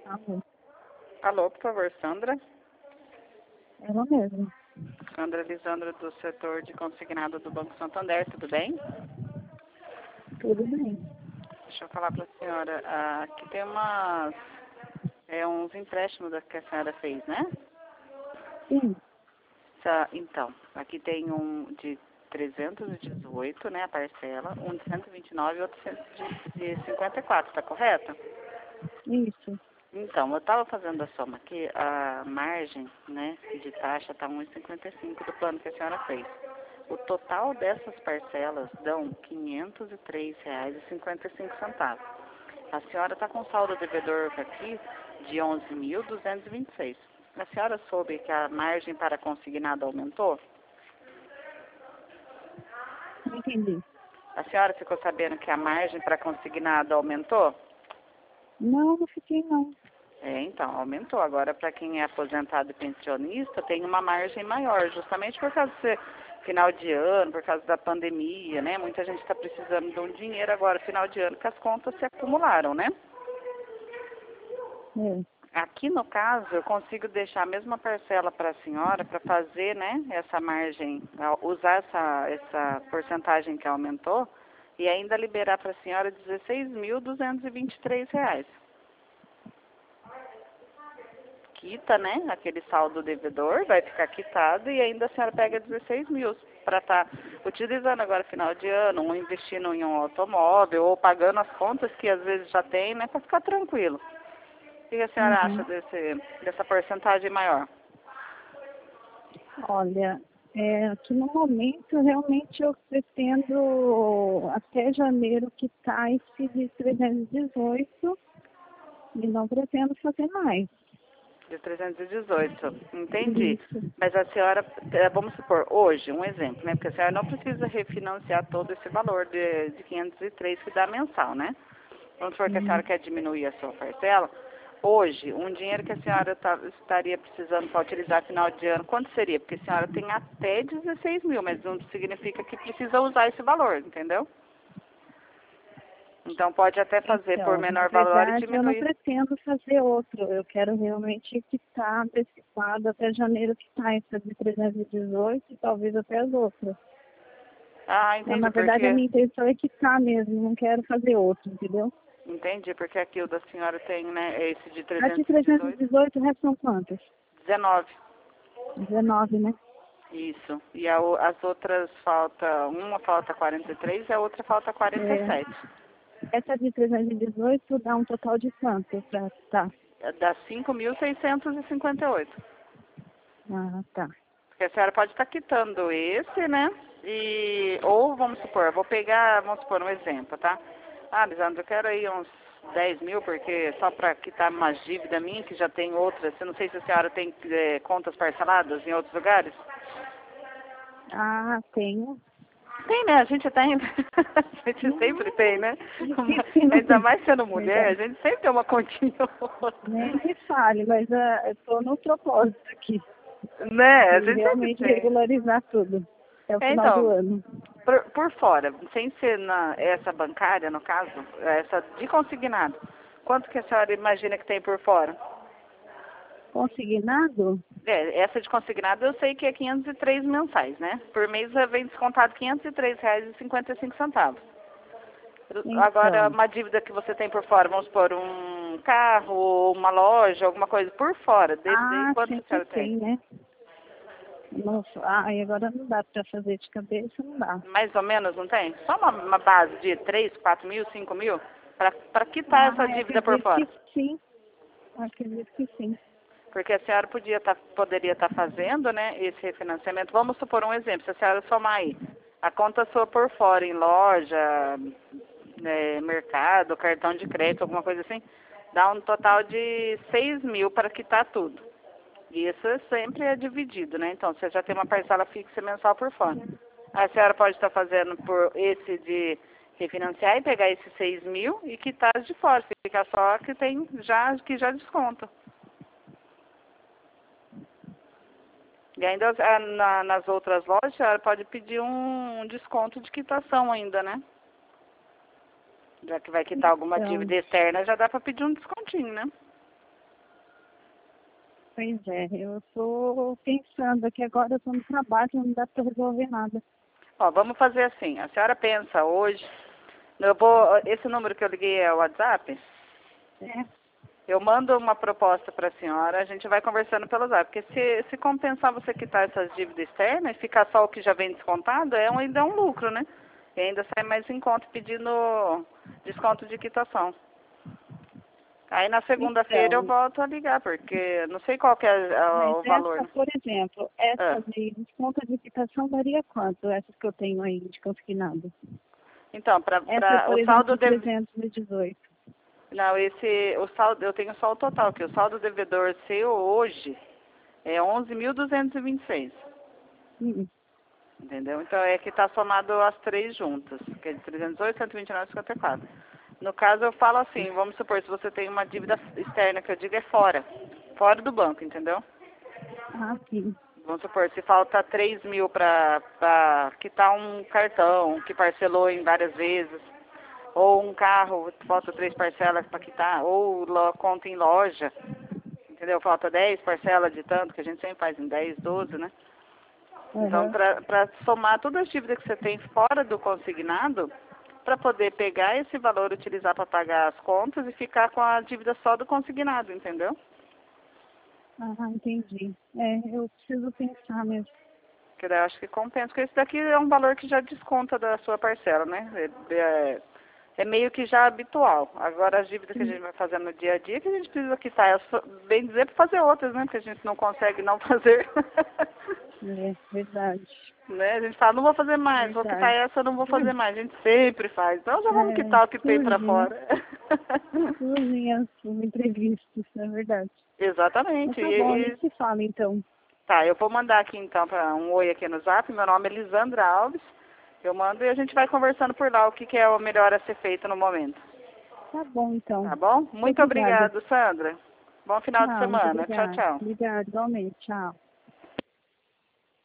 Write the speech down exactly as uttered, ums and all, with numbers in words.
Alô, Alô, por favor, Sandra. ela mesma. Sandra Lisandra, do setor de consignado do Banco Santander, tudo bem? Tudo bem. Deixa eu falar para a senhora. Ah, aqui tem umas, é, uns empréstimos que a senhora fez, né? Sim, Tá, então, aqui tem um de trezentos e dezoito, né, a parcela, um de cento e vinte e nove e outro de de cinquenta e quatro, tá correto? isso. Então, eu estava fazendo a soma aqui, a margem, né, de taxa está um e cinquenta e cinco do plano que a senhora fez. O total dessas parcelas dão quinhentos e três reais e cinquenta e cinco centavos. A senhora está com saldo devedor aqui de onze mil duzentos e vinte e seis. A senhora soube que a margem para consignado aumentou? Não entendi. A senhora ficou sabendo que a margem para consignado aumentou? Não, não fiquei não. É, então, aumentou. Agora, para quem é aposentado e pensionista, tem uma margem maior, justamente por causa de ser final de ano, por causa da pandemia, né? Muita gente está precisando de um dinheiro agora, final de ano, que as contas se acumularam, né? É. Aqui, no caso, eu consigo deixar a mesma parcela para a senhora para fazer, né, essa margem, usar essa, essa porcentagem que aumentou e ainda liberar para a senhora dezesseis mil duzentos e vinte e três reais. Quita, né, aquele saldo devedor, vai ficar quitado e ainda a senhora pega dezesseis mil para estar utilizando agora final de ano, ou investindo em um automóvel, ou pagando as contas que às vezes já tem, né, para ficar tranquilo. O que a senhora acha Uhum. desse, dessa porcentagem maior? Olha, é, aqui no momento realmente eu pretendo até janeiro quitar esse de trezentos e dezoito e não pretendo fazer mais. De trezentos e dezoito, entendi. Isso. Mas a senhora, eh, vamos supor, hoje, um exemplo, né? Porque a senhora não precisa refinanciar todo esse valor de, de quinhentos e três que dá mensal, né? Vamos supor que a senhora Hum. quer diminuir a sua parcela. Hoje, um dinheiro que a senhora tá, estaria precisando para utilizar final de ano, quanto seria? Porque a senhora tem até dezesseis mil, mas não significa que precisa usar esse valor, entendeu? Então pode até fazer por Então, na menor valor e verdade, eu não diminuir. pretendo fazer outro. Eu quero realmente quitar antecipado até janeiro, quitar essa de trezentos e dezoito e talvez até as outras. Ah, Então, entendi, na verdade, a porque minha intenção é quitar mesmo, não quero fazer outro, entendeu? entendi, porque aqui o da senhora tem, né, esse de A de trezentos e trezentos e dezoito, dezoito, o resto são quantas? dezenove. dezenove, né? Isso. E a, o- as outras falta, uma falta quarenta e três e a outra falta quarenta e É, sete. essa de trezentos e dezoito dá um total de quanto pra quitar? Dá cinco mil seiscentos e cinquenta e oito. Ah, tá. Porque a senhora pode estar quitando esse, né? E, ou vamos supor, eu vou pegar, vamos supor um exemplo, tá? Ah, Lisandro, eu quero aí uns dez mil, porque só para quitar uma dívida minha, que já tem outras. Eu não sei se a senhora tem eh, contas parceladas em outros lugares. Ah, tenho. Tem, né? A gente tem. A gente sempre tem, né? Uma- Difícil, não. ainda mais sendo mulher, a Verdade. gente sempre tem uma continha ou outra. Nem me fale, mas ah, eu tô no propósito aqui. Né? A De gente sempre realmente tem. regularizar tudo até o É, final do então, ano. por, por fora, sem ser na, essa bancária, no caso, essa de consignado, quanto que a senhora imagina que tem por fora? Consignado? É, essa de consignado eu sei que é quinhentos e três mensais, né? Por mês eh, vem descontado quinhentos e três reais e cinquenta e cinco centavos. Agora, Então. uma dívida que você tem por fora, vamos supor, um carro, uma loja, alguma coisa por fora, desse daí, Ah, quanto a sempre senhora tem? tem, né? Nossa, ah, e agora não dá pra fazer de cabeça, não dá. Mais ou menos, não tem? Só uma, uma base de três, quatro mil, cinco mil, para quitar essa Ah, eu dívida por acredito que fora. sim. Eu acredito que sim. Porque a senhora podia tá, poderia estar fazendo, né, esse refinanciamento. Vamos supor um exemplo, se a senhora somar aí, a conta sua por fora, em loja, né, mercado, cartão de crédito, alguma coisa assim, dá um total de seis mil para quitar tudo. E isso é sempre é dividido, né? Então, você já tem uma parcela fixa mensal por fora. A senhora pode estar fazendo por esse de refinanciar e pegar esses seis mil e quitar as de fora. Fica só que tem já, que já desconta. E ainda ah, na, nas outras lojas, a senhora pode pedir um, um desconto de quitação ainda, né? Já que vai quitar alguma Então, dívida externa, já dá para pedir um descontinho, né? Pois é, eu estou pensando aqui agora, eu estou no trabalho, não dá para resolver nada. Ó, vamos fazer assim, a senhora pensa hoje, eu vou, esse número que eu liguei é o WhatsApp? É. Eu mando uma proposta para a senhora, a gente vai conversando pelo WhatsApp, porque se, se compensar você quitar essas dívidas externas e ficar só o que já vem descontado, é um, ainda é um lucro, né? E ainda sai mais em conta pedindo desconto de quitação. Aí na segunda-feira eu Então, volto a ligar, porque não sei qual que é ah, mas o valor. essa, por exemplo, Ah, essa de desconto de quitação daria quanto? Essas que eu tenho aí de consignado. então, para Essa, por o exemplo, saldo de de, trezentos e dezoito. não, esse, o saldo, eu tenho só o total, que o saldo devedor seu hoje é onze mil duzentos e vinte e seis. Hum. Entendeu? Então é que está somado as três juntas, que é de trezentos e oito, cento e vinte e nove e cinquenta e quatro. No caso eu falo assim, vamos supor, se você tem uma dívida externa, que eu digo é fora, fora do banco, entendeu? Ah, sim. Vamos supor, se falta três mil para quitar um cartão que parcelou em várias vezes, ou um carro, falta três parcelas para quitar, ou lo, conta em loja, entendeu? Falta dez parcelas de tanto, que a gente sempre faz em dez, doze, né? Então, Uhum. para somar todas as dívidas que você tem fora do consignado, para poder pegar esse valor, utilizar para pagar as contas e ficar com a dívida só do consignado, entendeu? Ah, entendi. É, eu preciso pensar mesmo. Que daí eu acho que compensa, porque esse daqui é um valor que já desconta da sua parcela, né? É, é, é meio que já habitual. Agora as dívidas que a gente vai fazendo no dia a dia, que a gente precisa quitar, é só- bem dizer, para fazer outras, né? Porque a gente não consegue não fazer. É, verdade. Né? A gente fala, não vou fazer mais, vou quitar Verdade. essa, não vou fazer mais. A gente sempre faz. Então já vamos É, quitar o que tem para surge, né? fora. Surgem as imprevistos, é verdade. Mas Exatamente. tá bom, a E, gente e- se fala então. tá, eu vou mandar aqui então para um oi aqui no Zap. Meu nome é Lisandra Alves. Eu mando e a gente vai conversando por lá o que, que é o melhor a ser feito no momento. Tá bom então. Tá bom? Muito Obrigada. obrigado, Sandra. Bom final de Tchau, muito semana. Tchau, obrigada. tchau. Obrigada, igualmente. Tchau.